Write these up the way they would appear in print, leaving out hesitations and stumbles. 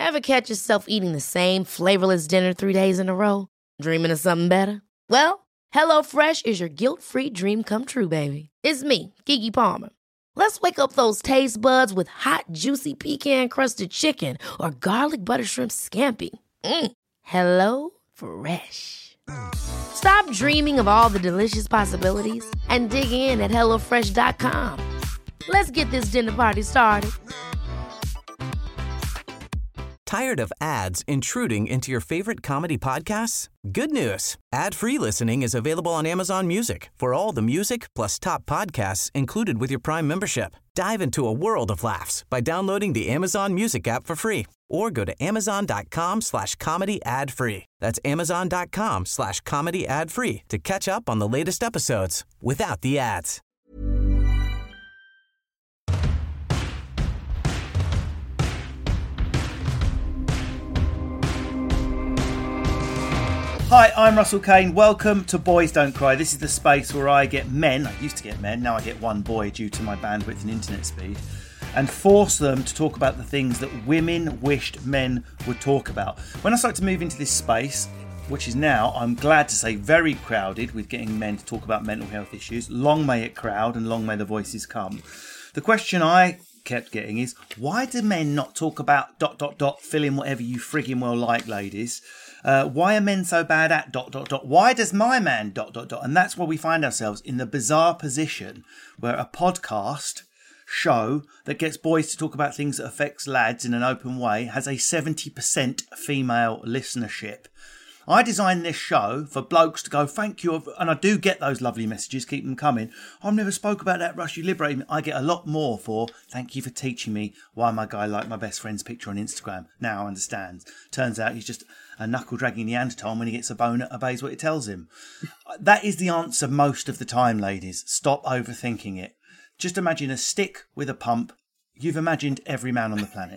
Ever catch yourself eating the same flavorless dinner 3 days in a row? Dreaming of something better? Well, HelloFresh is your guilt-free dream come true, baby. It's me, Keke Palmer. Let's wake up those taste buds with hot, juicy pecan-crusted chicken or garlic butter shrimp scampi. Hello Fresh. Stop dreaming of all the delicious possibilities and dig in at HelloFresh.com. Let's get this dinner party started. Tired of ads intruding into your favorite comedy podcasts? Good news. Ad-free listening is available on Amazon Music for all the music plus top podcasts included with your Prime membership. Dive into a world of laughs by downloading the Amazon Music app for free or go to amazon.com/comedy ad-free. That's amazon.com/comedy ad-free to catch up on the latest episodes without the ads. Hi, I'm Russell Kane. Welcome to Boys Don't Cry. This is the space where I get men, I used to get men, now I get one boy due to my bandwidth and internet speed, and force them to talk about the things that women wished men would talk about. When I started to move into this space, which is now, I'm glad to say, very crowded with getting men to talk about mental health issues, long may it crowd and long may the voices come. The question I kept getting is, why do men not talk about ... fill in whatever you frigging well like, ladies? Why are men so bad at ... Why does my man ... And that's where we find ourselves, in the bizarre position where a podcast show that gets boys to talk about things that affects lads in an open way has a 70% female listenership. I designed this show for blokes to go, thank you, and I do get those lovely messages, keep them coming. I've never spoke about that, Rush, you liberated me. I get a lot more for, thank you for teaching me why my guy liked my best friend's picture on Instagram. Now I understand. Turns out he's just a knuckle-dragging Neanderthal, and when he gets a boner, obeys what it tells him. That is the answer most of the time, ladies. Stop overthinking it. Just imagine a stick with a pump. You've imagined every man on the planet.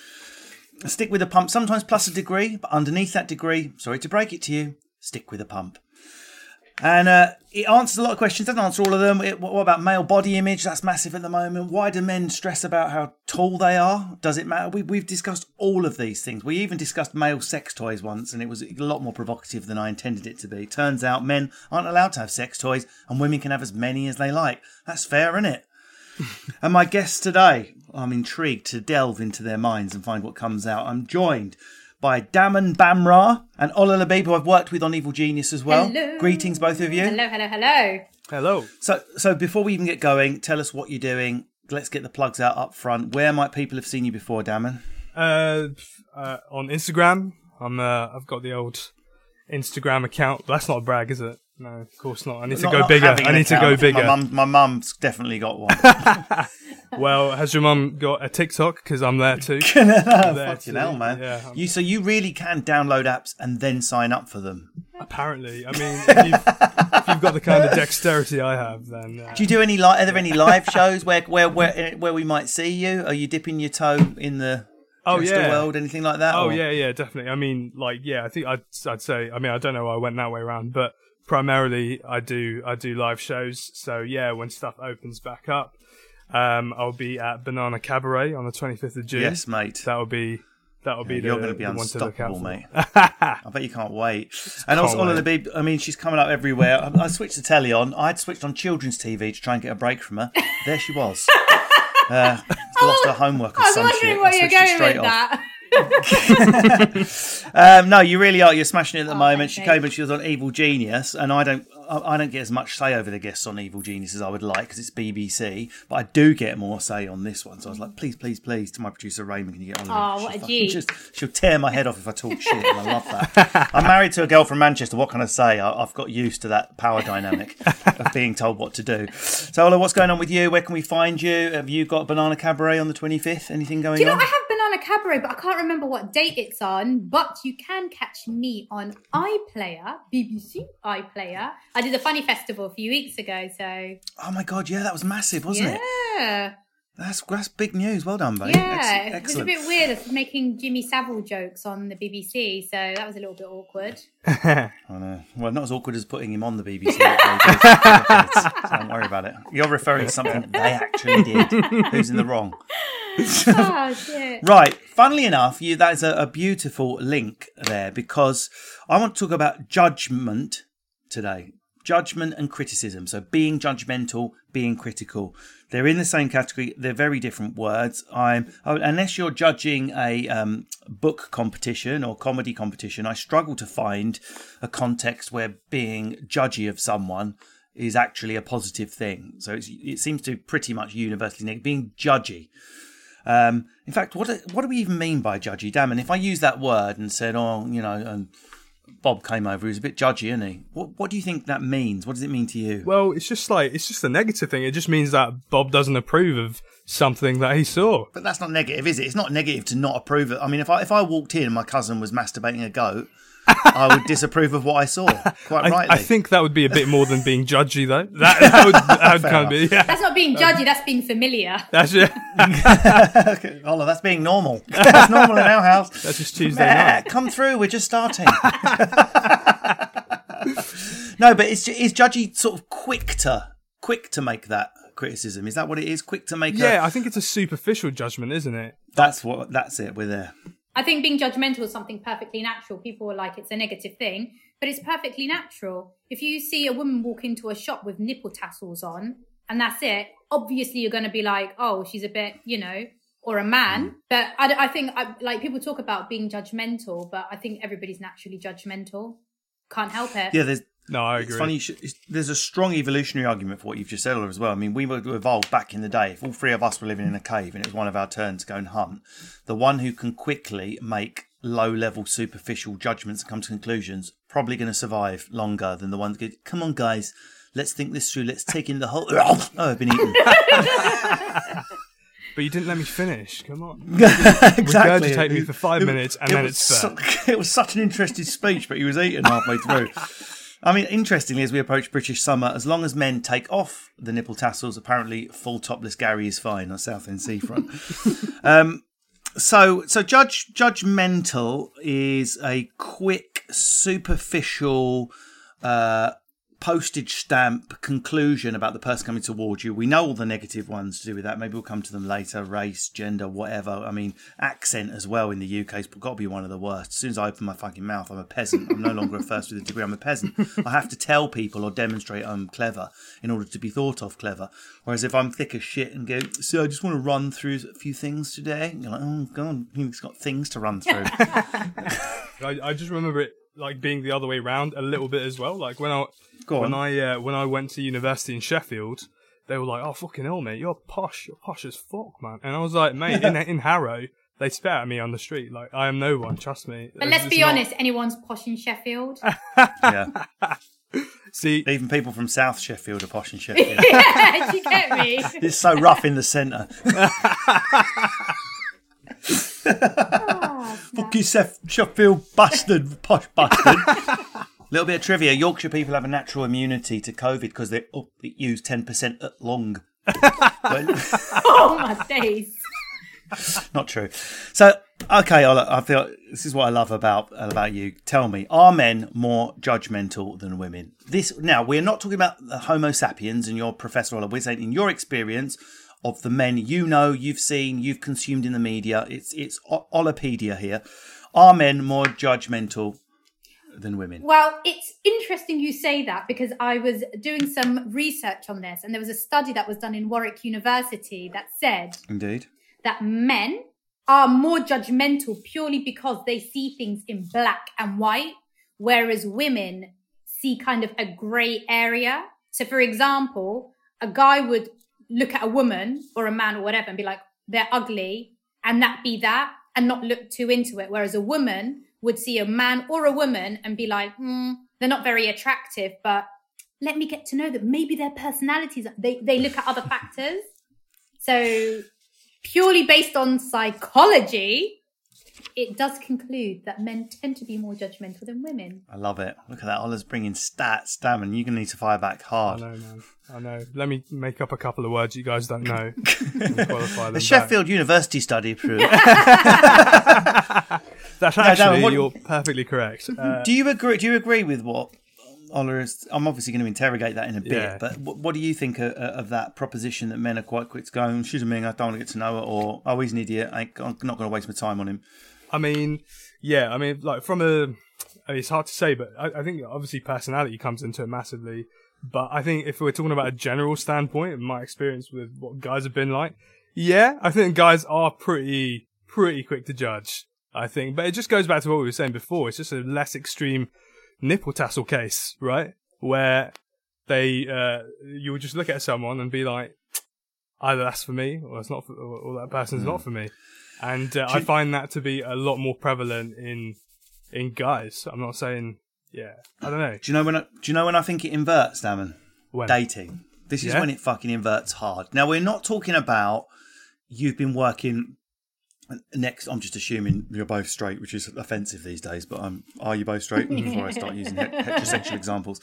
A stick with a pump, sometimes plus a degree, but underneath that degree, sorry to break it to you, stick with a pump. And it answers a lot of questions, doesn't answer all of them. What about male body image? That's massive at the moment. Why do men stress about how tall they are? Does it matter? We've discussed all of these things. We even discussed male sex toys once, and it was a lot more provocative than I intended it to be. Turns out men aren't allowed to have sex toys, and women can have as many as they like. That's fair, isn't it? And my guests today, I'm intrigued to delve into their minds and find what comes out. I'm joined by Daman Bamra and Ola Labib, who I've worked with on Evil Genius as well. Hello. Greetings, both of you. Hello. Hello. So before we even get going, tell us what you're doing. Let's get the plugs out up front. Where might people have seen you before, Daman? On Instagram. I've got the old Instagram account. That's not a brag, is it? No, of course not. I need to go bigger. My mum's definitely got one. Well, has your mum got a TikTok? Because I'm there too. Fucking hell, man. Yeah, so you really can download apps and then sign up for them. Apparently. I mean, if you've got the kind of dexterity I have, then... Do you do any are there any live shows where we might see you? Are you dipping your toe in the... world, anything like that? Yeah, definitely. I mean, I think I'd say, I mean, I don't know why I went that way around, but primarily I do live shows. So yeah, when stuff opens back up, I'll be at Banana Cabaret on the 25th of June. Yes, mate. That'll be you're going to be unstoppable, mate. I bet you can't wait. And Can't also, wait. Bib, I mean, she's coming up everywhere. I switched the telly on. I'd switched on children's TV to try and get a break from her. There she was. Lost her homework or some shit. I was wondering where you're going with that. No, you really are. You're smashing it at the moment. She thank came and she was on Evil Genius, and I don't get as much say over the guests on Evil Genius as I would like because it's BBC, but I do get more say on this one. So I was like, please, to my producer Raymond, can you get on? Oh, what a G! She'll tear my head off if I talk shit, and I love that. I'm married to a girl from Manchester. What can I say? I've got used to that power dynamic of being told what to do. So, Ola, what's going on with you? Where can we find you? Have you got Banana Cabaret on the 25th? Anything going on? Do you know, I have Banana Cabaret, but I can't remember what date it's on. But you can catch me on iPlayer, BBC iPlayer. I did a funny festival a few weeks ago, so... Oh my God, yeah, that was massive, wasn't it? Yeah. That's big news. Well done, babe. Yeah, Excellent. it was a bit weird of making Jimmy Savile jokes on the BBC, so that was a little bit awkward. I know. Well, not as awkward as putting him on the BBC. So don't worry about it. You're referring to something that they actually did. Who's in the wrong? Oh, shit. Right. Funnily enough, that is a beautiful link there, because I want to talk about judgment today. Judgment and criticism. So being judgmental, being critical. They're in the same category. They're very different words. Unless you're judging a book competition or comedy competition, I struggle to find a context where being judgy of someone is actually a positive thing. So it seems to pretty much universally negative. Being judgy. In fact, what do we even mean by judgy? Damn, and if I use that word and said, Bob came over, he was a bit judgy, isn't he? What do you think that means? What does it mean to you? Well, it's just a negative thing. It just means that Bob doesn't approve of something that he saw. But that's not negative, is it? It's not negative to not approve of. I mean, if I walked in and my cousin was masturbating a goat, I would disapprove of what I saw, quite rightly. I think that would be a bit more than being judgy, though. That would kind of be, yeah. That's not being judgy, that's being familiar. That's it. Okay, Ola, that's being normal. That's normal in our house. That's just Tuesday night. Come through, we're just starting. No, but is judgy sort of quick to make that criticism? Is that what it is? Quick to make I think it's a superficial judgment, isn't it? That's it, we're there. I think being judgmental is something perfectly natural. People are like, it's a negative thing, but it's perfectly natural. If you see a woman walk into a shop with nipple tassels on, and that's it, obviously you're going to be like, oh, she's a bit, or a man. But I think, people talk about being judgmental, but I think everybody's naturally judgmental. Can't help it. Yeah, No, I agree. It's funny, there's a strong evolutionary argument for what you've just said as well. I mean, we were evolved back in the day. If all three of us were living in a cave and it was one of our turns to go and hunt, the one who can quickly make low-level, superficial judgments and come to conclusions probably going to survive longer than the one that goes, come on, guys, let's think this through. Let's take in the whole... Oh, I've been eaten. But you didn't let me finish. Come on. Exactly. Regurgitate me for 5 minutes and then it's fair. It was such an interesting speech, but he was eaten halfway through. I mean, interestingly, as we approach British summer, as long as men take off the nipple tassels, apparently full topless Gary is fine on Southend seafront. So judgmental is a quick, superficial, postage stamp conclusion about the person coming towards you. We know all the negative ones to do with that. Maybe we'll come to them later. Race, gender, whatever. I mean, accent as well in the UK has got to be one of the worst. As soon as I open my fucking mouth, I'm a peasant. I'm no longer a first with a degree. I'm a peasant. I have to tell people or demonstrate I'm clever in order to be thought of clever. Whereas if I'm thick as shit and go, so I just want to run through a few things today. You're like, oh, God, he's got things to run through. I just remember it like being the other way around a little bit as well. Like when I went to university in Sheffield, they were like, "Oh fucking hell, mate, you're posh as fuck, man." And I was like, "Mate, in Harrow, they spat at me on the street. Like I am no one, trust me." But let's be honest, anyone's posh in Sheffield. Yeah. See, even people from South Sheffield are posh in Sheffield. Yeah, you get me. It's so rough in the centre. Fuck you, Sheffield bastard, posh bastard. Little bit of trivia: Yorkshire people have a natural immunity to COVID because they use 10% at long. Oh my days! Not true. So, okay, I feel this is what I love about you. Tell me, are men more judgmental than women? Now we're not talking about the Homo sapiens and your Professor Ola. We're saying in your experience of the men you've seen, you've consumed in the media. It's Olapedia here. Are men more judgmental than women? Well, it's interesting you say that because I was doing some research on this and there was a study that was done in Warwick University that said Indeed. that men are more judgmental purely because they see things in black and white, whereas women see kind of a grey area. So, for example, a guy would look at a woman or a man or whatever and be like, they're ugly, and that be that, and not look too into it. Whereas a woman would see a man or a woman and be like, they're not very attractive, but let me get to know them. Maybe their personalities, they look at other factors. So purely based on psychology, it does conclude that men tend to be more judgmental than women. I love it. Look at that. Ola's bringing stats. Damn, and you're going to need to fire back hard. I know, man. I know. Let me make up a couple of words you guys don't know. And qualify them the Sheffield University study proved. That's actually, you're perfectly correct. Do you agree with what Ola, I'm obviously going to interrogate that in a bit, Yeah. but what do you think of that proposition that men are quite quick to go, she's a ming, I don't want to get to know her, or, oh, he's an idiot, I'm not going to waste my time on him? I mean, like it's hard to say, but I think obviously personality comes into it massively. But I think if we're talking about a general standpoint, and my experience with what guys have been like, yeah, I think guys are pretty quick to judge, I think. But it just goes back to what we were saying before. It's just a less extreme nipple tassel case, right? Where you would just look at someone and be like, either that's for me, or it's not for, or that person's not for me. And I find that to be a lot more prevalent in guys. I'm not saying, I don't know. Do you know when I think it inverts, Damon? When? Dating. This is when it fucking inverts hard. Now, we're not talking about you've been working next. I'm just assuming you're both straight, which is offensive these days, but are you both straight? Before I start using heterosexual examples.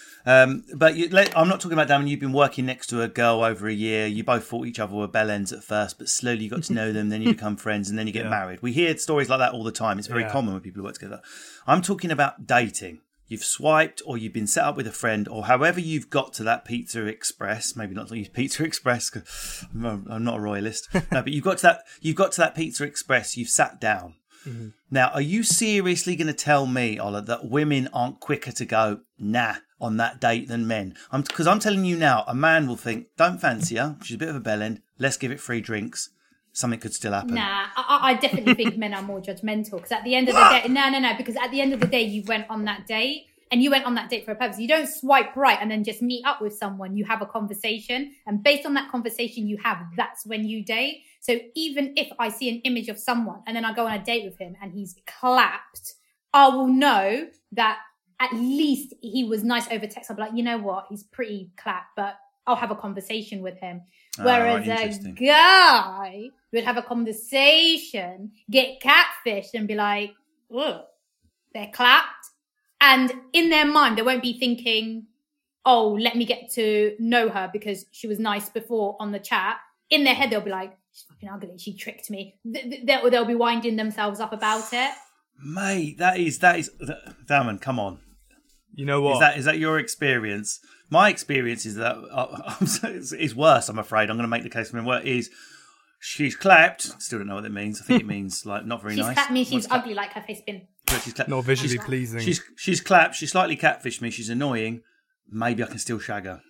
But I'm not talking about, Damon, you've been working next to a girl over a year. You both thought each other were bell ends at first, but slowly you got to know them, then you become friends, and then you get married. We hear stories like that all the time. It's very common when people work together. I'm talking about dating. You've swiped, or you've been set up with a friend, or however you've got to that Pizza Express. Maybe not use Pizza Express, because I'm not a royalist. No, but you've got to that Pizza Express. You've sat down. Mm-hmm. Now, are you seriously going to tell me, Ola, that women aren't quicker to go, nah, on that date than men? Because I'm telling you now, a man will think, don't fancy her, she's a bit of a bellend, let's give it free drinks. Something could still happen. Nah, I definitely think men are more judgmental, because at the end of the day, no, because at the end of the day, you went on that date, and you went on that date for a purpose. You don't swipe right and then just meet up with someone. You have a conversation, and based on that conversation you have, that's when you date. So even if I see an image of someone and then I go on a date with him and he's clapped, I will know that at least he was nice over text. I'll be like, you know what? He's pretty clapped, but I'll have a conversation with him. Whereas a guy would have a conversation, get catfished and be like, ugh, they're clapped. And in their mind, they won't be thinking, oh, let me get to know her because she was nice before on the chat. In their head, they'll be like, she's fucking ugly, she tricked me. They'll be winding themselves up about it. Mate, that is, Damon, come on. You know what? Is that your experience? My experience is that it's worse, I'm afraid. I'm going to make the case for me. Is she's clapped. Still don't know what it means. I think it means like not very nice. She's clapped means she's ugly, like her face been. Not visually pleasing. She's clapped. She slightly catfished me. She's annoying. Maybe I can still shag her.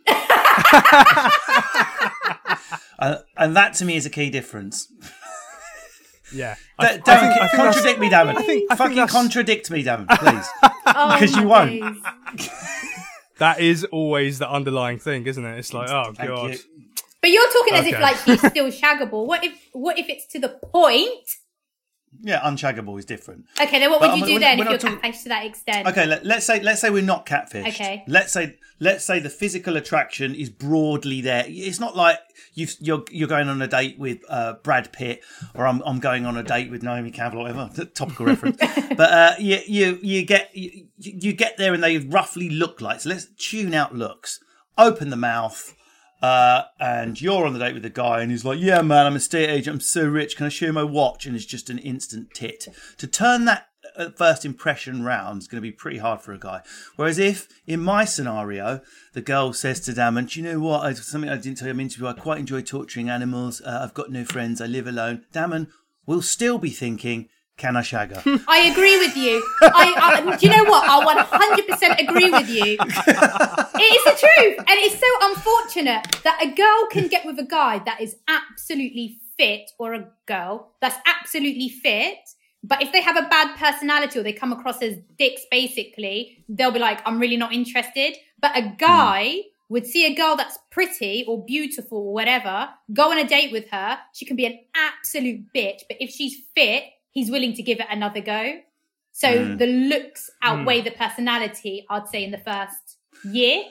And that to me is a key difference. Yeah. Contradict me, Damon. Contradict me, Damon, please. Because you won't. That is always the underlying thing, isn't it? It's like, oh, Thank God. you. But you're talking as if like she's still shaggable. What if it's to the point? Yeah, unshaggable is different. Okay, then what would you do then if you're catfished to that extent? Okay, let's say we're not catfished. Okay. Let's say the physical attraction is broadly there. It's not like you're going on a date with Brad Pitt, or I'm going on a date with Naomi Campbell, or whatever. Topical reference. But you get there and they roughly look like. So let's tune out looks. Open the mouth. And you're on the date with a guy and he's like, yeah, man, I'm a estate agent. I'm so rich. Can I show you my watch? And it's just an instant tit. To turn that first impression round is going to be pretty hard for a guy. Whereas if, in my scenario, the girl says to Damon, do you know what? Something I didn't tell you in the interview. I quite enjoy torturing animals. I've got no friends. I live alone. Damon will still be thinking, can I shag her? I agree with you. Do you know what? I 100% agree with you. It is the truth. And it's so unfortunate that a girl can get with a guy that is absolutely fit, or a girl that's absolutely fit, but if they have a bad personality or they come across as dicks, basically, they'll be like, I'm really not interested. But a guy would see a girl that's pretty or beautiful or whatever, go on a date with her. She can be an absolute bitch. But if she's fit, he's willing to give it another go. So the looks outweigh the personality, I'd say, in the first year.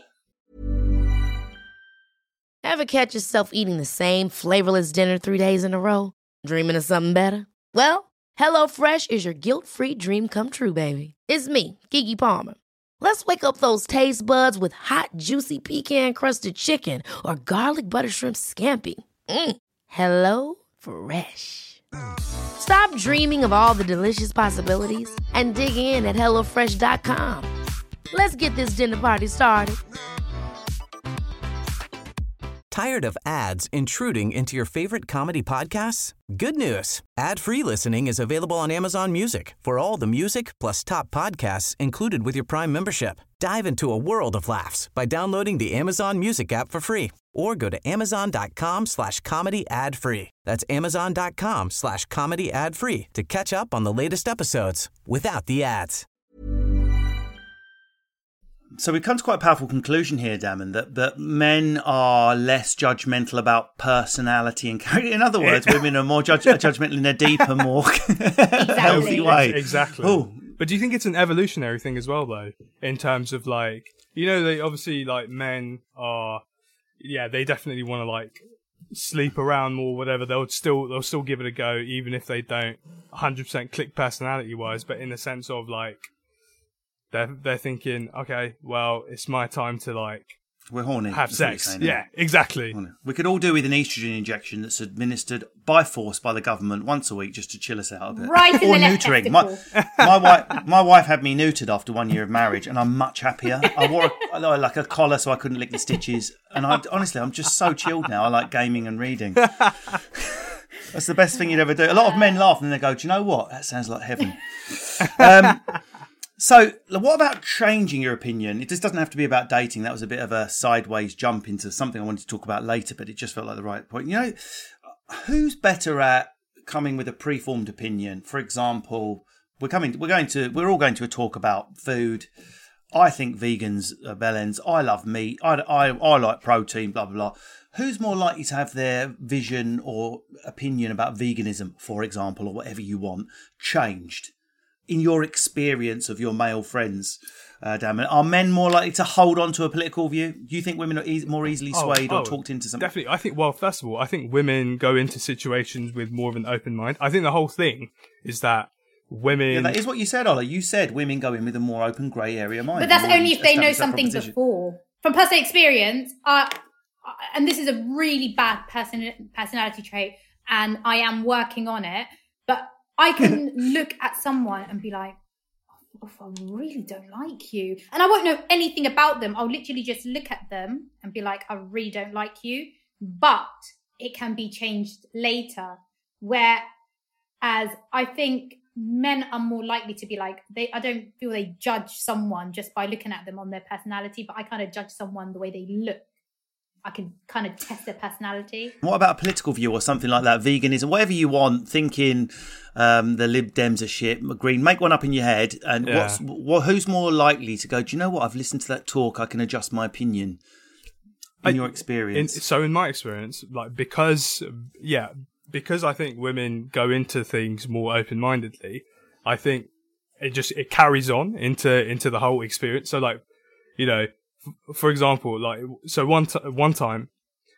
Ever catch yourself eating the same flavorless dinner 3 days in a row? Dreaming of something better? Well, HelloFresh is your guilt-free dream come true, baby. It's me, Keke Palmer. Let's wake up those taste buds with hot, juicy pecan-crusted chicken or garlic butter shrimp scampi. Hello Fresh. Stop dreaming of all the delicious possibilities and dig in at HelloFresh.com. Let's get this dinner party started. Tired of ads intruding into your favorite comedy podcasts? Good news. Ad-free listening is available on Amazon Music for all the music plus top podcasts included with your Prime membership. Dive into a world of laughs by downloading the Amazon Music app for free or go to amazon.com/comedy ad-free. That's amazon.com/comedy ad-free to catch up on the latest episodes without the ads. So we've come to quite a powerful conclusion here, Damon, that men are less judgmental about personality and character. In other words, women are more judgmental in a deeper, more healthy way. Exactly. Ooh. But do you think it's an evolutionary thing as well, though, in terms of like, you know, they obviously like men are, yeah, they definitely want to like sleep around more, whatever. They'll still give it a go, even if they don't 100% click personality wise. But in the sense of like, they're thinking, okay, well, it's my time to like, we're horny. Have sex. Yeah, exactly. We could all do with an estrogen injection that's administered by force by the government once a week just to chill us out a bit. Right in or the left neutering. testicle. My wife had me neutered after 1 year of marriage, and I'm much happier. I wore like a collar so I couldn't lick the stitches, and honestly, I'm just so chilled now. I like gaming and reading. That's the best thing you'd ever do. A lot of men laugh and they go, "Do you know what? That sounds like heaven." So, what about changing your opinion? It just doesn't have to be about dating. That was a bit of a sideways jump into something I wanted to talk about later, but it just felt like the right point. You know, who's better at coming with a preformed opinion? For example, we're all going to a talk about food. I think vegans are bellends. I love meat. I like protein, blah, blah, blah. Who's more likely to have their vision or opinion about veganism, for example, or whatever you want, changed? In your experience of your male friends, Damon, are men more likely to hold on to a political view? Do you think women are more easily swayed or talked into something? Definitely. I think, well, first of all, I think women go into situations with more of an open mind. I think the whole thing is that women... Yeah, that is what you said, Ola. You said women go in with a more open grey area mind. But that's only if they know something before. From personal experience, and this is a really bad personality trait, and I am working on it, but I can look at someone and be like, oh, I really don't like you. And I won't know anything about them. I'll literally just look at them and be like, I really don't like you. But it can be changed later. Whereas I think men are more likely to be like, I don't feel they judge someone just by looking at them on their personality, but I kind of judge someone the way they look. I can kind of test their personality. What about a political view or something like that? Veganism, whatever you want, thinking the Lib Dems are shit, Green, make one up in your head. And who's more likely to go, do you know what? I've listened to that talk. I can adjust my opinion in your experience. So in my experience, like, because I think women go into things more open-mindedly, I think it carries on into the whole experience. So like, you know, for example, like, so one time,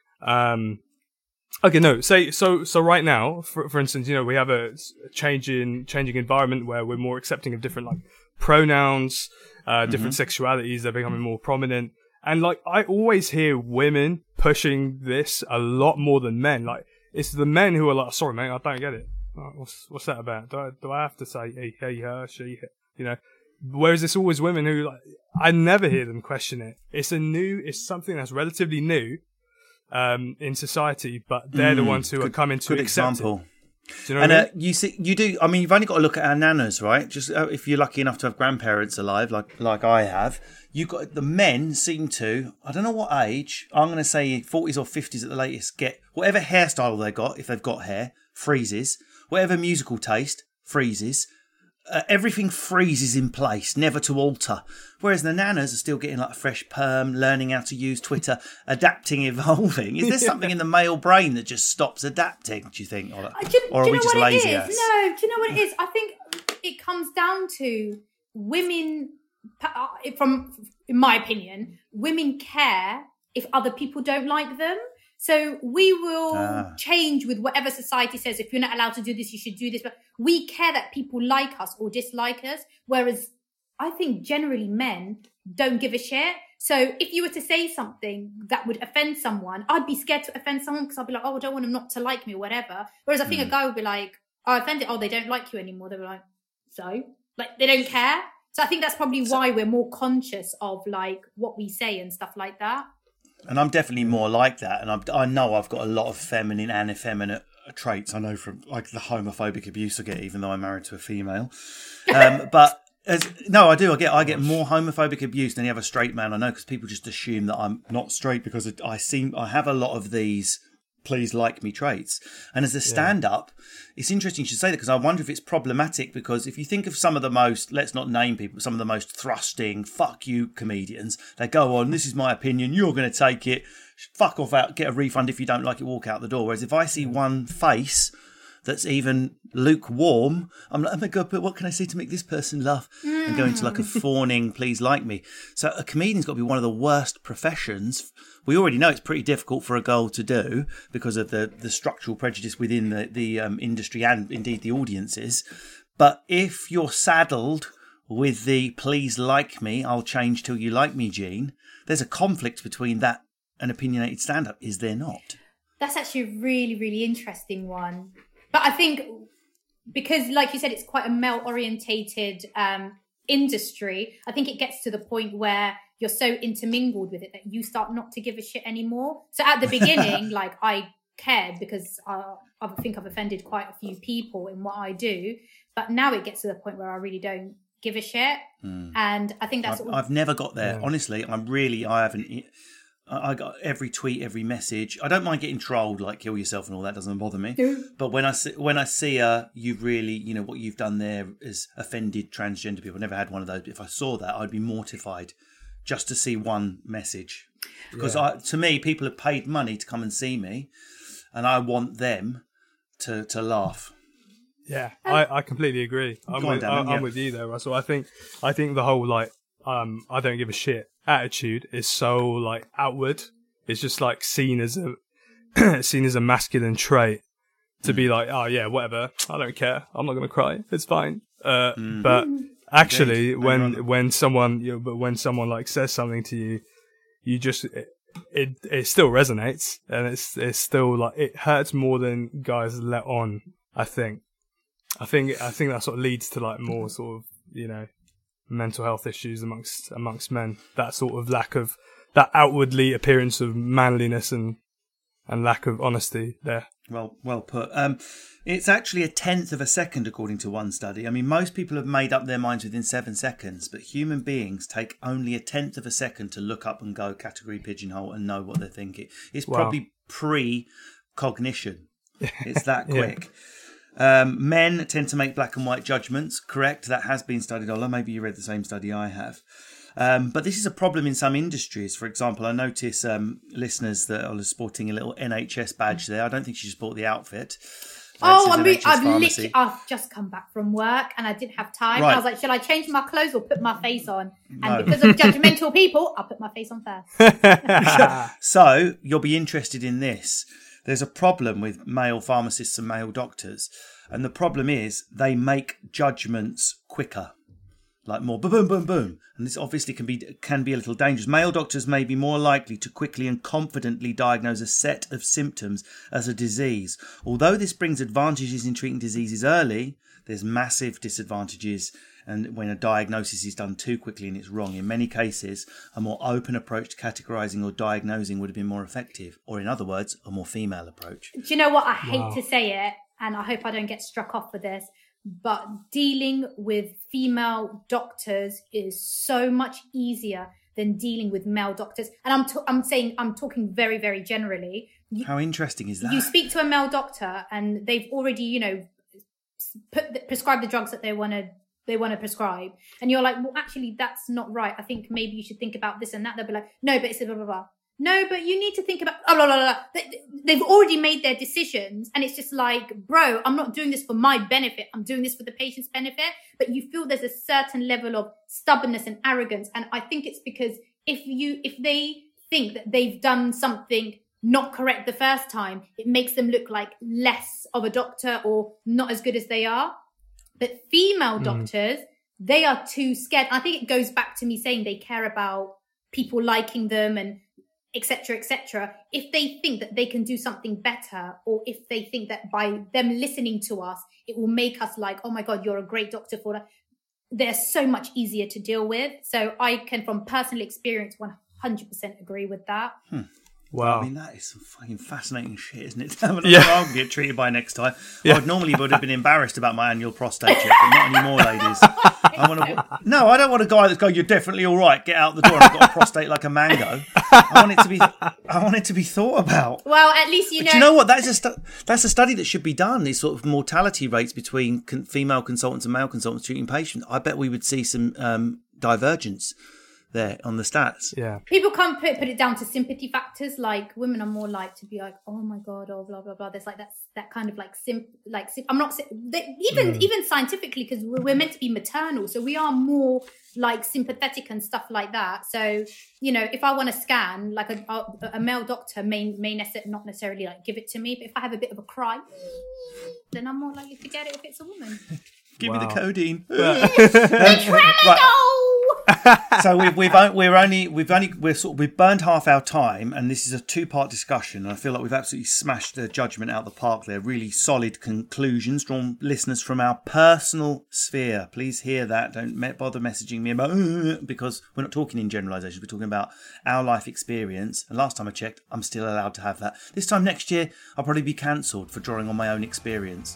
okay, no, so right now, for instance, you know, we have a changing environment where we're more accepting of different, like, pronouns, different sexualities, they're becoming more prominent. And like, I always hear women pushing this a lot more than men. Like, it's the men who are like, sorry, mate, I don't get it. What's that about? Do I have to say he, her, she, you know? Whereas it's always women who, like, I never hear them question it. It's something that's relatively new, in society, but they're the ones who are coming to accept it. Do you know what I mean? You do. I mean, you've only got to look at our nanas, right? Just if you're lucky enough to have grandparents alive, like I have, you got the men seem to. I don't know what age. I'm going to say 40s or 50s at the latest. Get whatever hairstyle they got, if they've got hair, freezes. Whatever musical taste, freezes. Everything freezes in place, never to alter. Whereas the nanas are still getting like a fresh perm, learning how to use Twitter, adapting, evolving. Is there something in the male brain that just stops adapting, do you think? Or are we just lazy ass? No, do you know what it is? I think it comes down to women, in my opinion, women care if other people don't like them. So we will change with whatever society says. If you're not allowed to do this, you should do this. But we care that people like us or dislike us. Whereas I think generally men don't give a shit. So if you were to say something that would offend someone, I'd be scared to offend someone because I'd be like, oh, I don't want them not to like me or whatever. Whereas I think a guy would be like, oh, I offended. Oh, they don't like you anymore. They were like, so? Like, they don't care. So I think that's probably why we're more conscious of like what we say and stuff like that. And I'm definitely more like that. And I know I've got a lot of feminine and effeminate traits. I know from like the homophobic abuse I get, even though I'm married to a female. But I do. I get more homophobic abuse than any other straight man I know, because people just assume that I'm not straight because I have a lot of these please like me traits. And as a stand-up, it's interesting you should say that, because I wonder if it's problematic, because if you think of some of the most, let's not name people, some of the most thrusting fuck you comedians, they go on, this is my opinion, you're going to take it, fuck off out, get a refund if you don't like it, walk out the door. Whereas if I see one face that's even lukewarm, I'm like, oh my God, but what can I say to make this person laugh? And go into like a fawning, please like me. So a comedian's got to be one of the worst professions. We already know it's pretty difficult for a girl to do because of the structural prejudice within the industry and indeed the audiences. But if you're saddled with the please like me, I'll change till you like me gene, there's a conflict between that and opinionated stand-up, is there not? That's actually a really, really interesting one. But I think because, like you said, it's quite a male-orientated industry, I think it gets to the point where you're so intermingled with it that you start not to give a shit anymore. So at the beginning, like, I cared because I think I've offended quite a few people in what I do. But now it gets to the point where I really don't give a shit. And I think that's... I've never got there. Yeah. Honestly, I haven't... I got every tweet, every message. I don't mind getting trolled, like kill yourself and all that, doesn't bother me. But when I see you've really, what you've done there is offended transgender people. I've never had one of those. But if I saw that, I'd be mortified just to see one message. Because to me, people have paid money to come and see me, and I want them to laugh. Yeah, I completely agree. I'm with you there, Russell. I think the whole like I don't give a shit attitude is so like outward. It's just like seen as a masculine trait to be like, oh yeah, whatever, I don't care, I'm not gonna cry, it's fine. But actually, when someone like says something to you, you just it still resonates, and it's still like it hurts more than guys let on. I think that sort of leads to like more sort of mental health issues amongst men. That sort of lack of that outwardly appearance of manliness and lack of honesty there. Well put. It's actually 1/10 of a second, according to one study. I mean, most people have made up their minds within 7 seconds, but human beings take only 1/10 of a second to look up and go category pigeonhole and know what they're thinking. It's probably pre-cognition. It's that quick. Men tend to make black and white judgments. Correct. That has been studied. Ola, maybe you read the same study I have. But this is a problem in some industries. For example, I notice listeners that are sporting a little NHS badge there. I don't think she just bought the outfit. I've just come back from work and I didn't have time. Right. I was like, shall I change my clothes or put my face on? And because of judgmental people, I'll put my face on first. So you'll be interested in this. There's a problem with male pharmacists and male doctors. And the problem is they make judgments quicker. Like more boom, boom, boom. And this obviously can be a little dangerous. Male doctors may be more likely to quickly and confidently diagnose a set of symptoms as a disease. Although this brings advantages in treating diseases early, there's massive disadvantages and when a diagnosis is done too quickly and it's wrong. In many cases, a more open approach to categorising or diagnosing would have been more effective. Or in other words, a more female approach. Do you know what? I hate to say it, and I hope I don't get struck off for this, but dealing with female doctors is so much easier than dealing with male doctors. And I'm talking very, very generally. How interesting is that? You speak to a male doctor and they've already, prescribed the drugs that they want to prescribe. And you're like, well, actually, that's not right. I think maybe you should think about this and that. They'll be like, no, but it's a blah, blah, blah. No, but you need to think about, blah, blah, blah, blah. They've already made their decisions. And it's just like, bro, I'm not doing this for my benefit. I'm doing this for the patient's benefit. But you feel there's a certain level of stubbornness and arrogance. And I think it's because if they think that they've done something not correct the first time, it makes them look like less of a doctor or not as good as they are. But female doctors, they are too scared. I think it goes back to me saying they care about people liking them and et cetera, et cetera. If they think that they can do something better, or if they think that by them listening to us, it will make us like, oh my God, you're a great doctor for that. they're so much easier to deal with. So I can, from personal experience, 100% agree with that. Wow. I mean, that is some fucking fascinating shit, isn't it? I don't know how I'll get treated by next time. Yeah. I would have been embarrassed about my annual prostate check, but not anymore, ladies. I don't want a guy that's going, you're definitely all right, get out the door. I've got a prostate like a mango. I want it to be thought about. Well, at least you know. Do you know what? That's a study that should be done. These sort of mortality rates between female consultants and male consultants treating patients. I bet we would see some divergence there on the stats. Yeah. People can't put it down to sympathy factors. Like, women are more like to be like, oh my God, oh blah blah blah. There's like that kind of I'm not even scientifically, because we're meant to be maternal, so we are more like sympathetic and stuff like that. So, you know, if I want to scan, like a male doctor may not necessarily like give it to me, but if I have a bit of a cry, then I'm more likely to get it if it's a woman. Give me the codeine. So we've burned half our time, and this is a 2-part discussion. And I feel like we've absolutely smashed the judgment out of the park there. Really solid conclusions drawn listeners from our personal sphere. Please hear that. Don't bother messaging me about because we're not talking in generalisations. We're talking about our life experience. And last time I checked, I'm still allowed to have that. This time next year, I'll probably be cancelled for drawing on my own experience.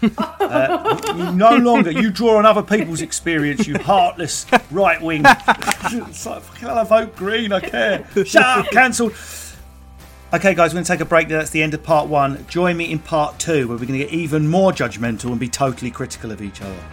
No longer you draw on other people's experience, you heartless right wing. It's like, fucking hell, I vote Green, I care. Shut up, cancelled. Okay guys, we're going to take a break there. That's the end of part 1. Join me in part 2, where we're going to get even more judgmental and be totally critical of each other.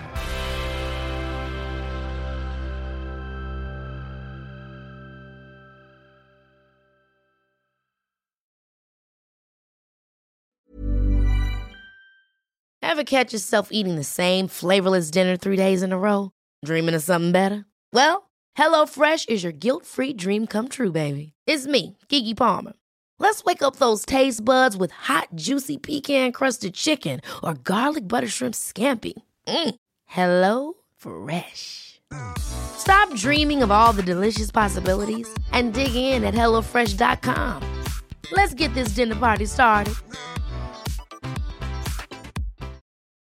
Ever catch yourself eating the same flavorless dinner 3 days in a row? Dreaming of something better? Well, HelloFresh is your guilt-free dream come true, baby. It's me, Keke Palmer. Let's wake up those taste buds with hot, juicy pecan-crusted chicken or garlic butter shrimp scampi. Hello Fresh. Stop dreaming of all the delicious possibilities and dig in at HelloFresh.com. Let's get this dinner party started.